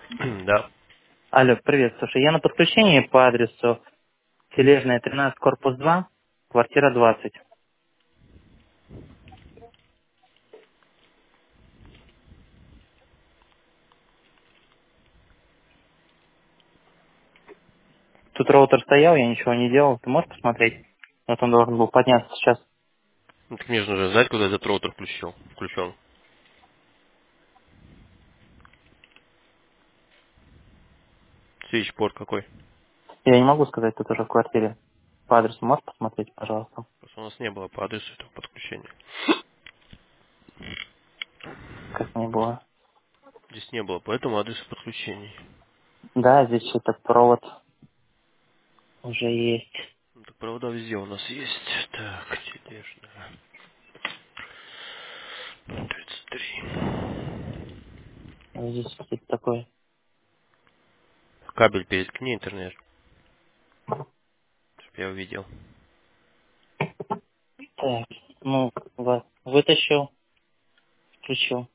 Да. Алло, привет, слушай, я на подключении по адресу Тележная, 13, корпус 2, квартира 20. Тут роутер стоял, я ничего не делал, ты можешь посмотреть? Вот он должен был подняться сейчас. Ну, так мне же нужно знать, куда этот роутер включен. Switchport какой? Я не могу сказать, тут уже в квартире. По адресу можешь посмотреть, пожалуйста? Просто у нас не было по адресу этого подключения. Как не было. Здесь не было по этому адресу подключений. Да, здесь что-то провод уже есть. Ну, так провода везде у нас есть. Так, тележная. 33. Вот здесь что-то такое. Кабель переткни интернет, чтобы я увидел. Так, ну, вот, вытащил, включил.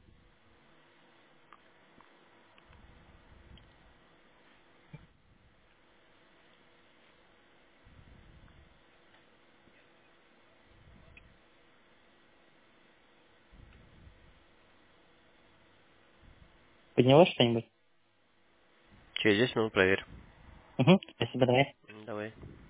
Поднялось что-нибудь? Через 10 минут проверь. Угу, спасибо, давай. Давай.